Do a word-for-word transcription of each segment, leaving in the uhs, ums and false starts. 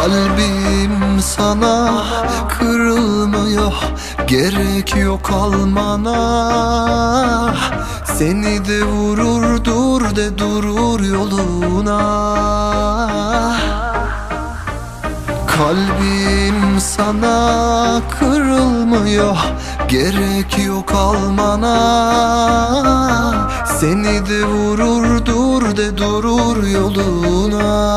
Kalbim sana kırılmıyor, gerek yok almana. Seni de vurur dur de durur yoluna. Kalbim sana kırılmıyor, gerek yok almana. Seni de vurur dur de durur yoluna.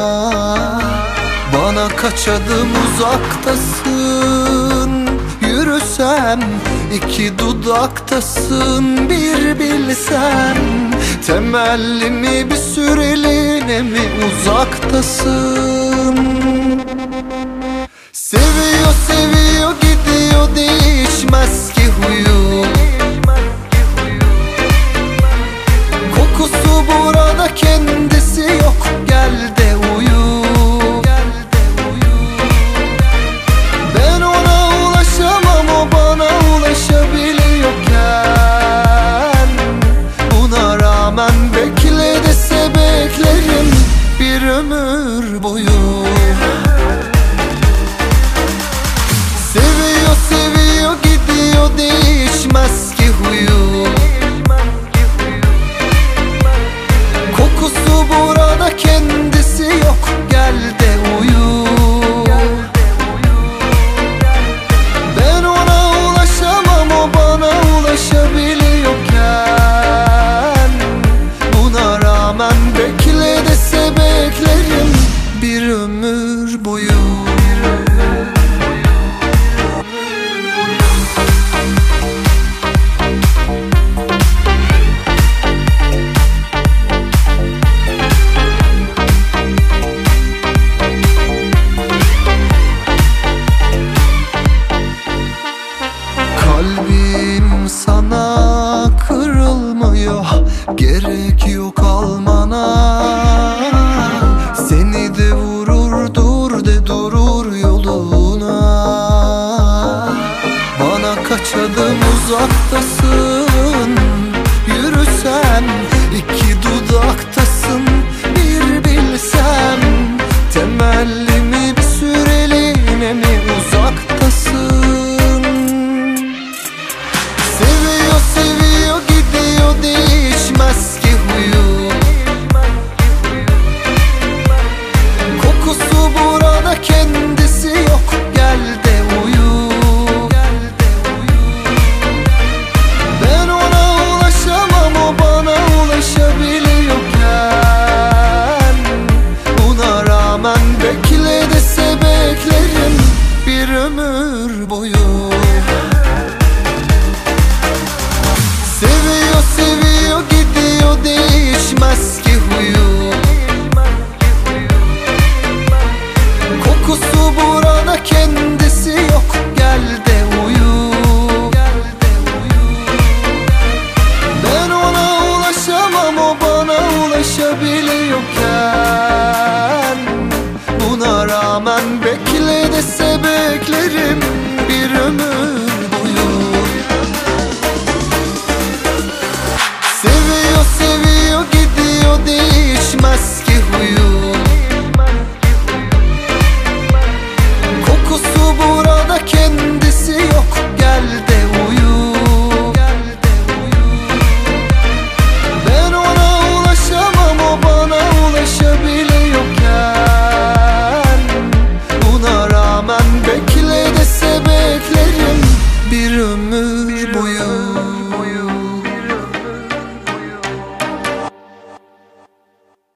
Bana kaç adım uzaktasın, yürüsem iki dudaktasın. Bir bilsen temellimi bir süreliğine mi uzaktasın. Seviyor seviyor gidiyor, değişmez ki huyu. Kokusu burada, kendisi yok, gel de uyu. Ben ona ulaşamam, o bana ulaşabiliyorken. Buna rağmen bekle dese beklerim bir ömür boyu. Seviyor seviyor gidiyor, değişmez ki huyu. Kokusu burada, kendisi yok, gel de uyu. Ben ona ulaşamam, o bana ulaşabiliyorken. Buna rağmen bekle dese beklerim bir ömür boyu. Kalbim sana kırılmıyor, gerek yok almana. Seni de vurur dur de durur yoluna. Bana kaç adım uzaktasın,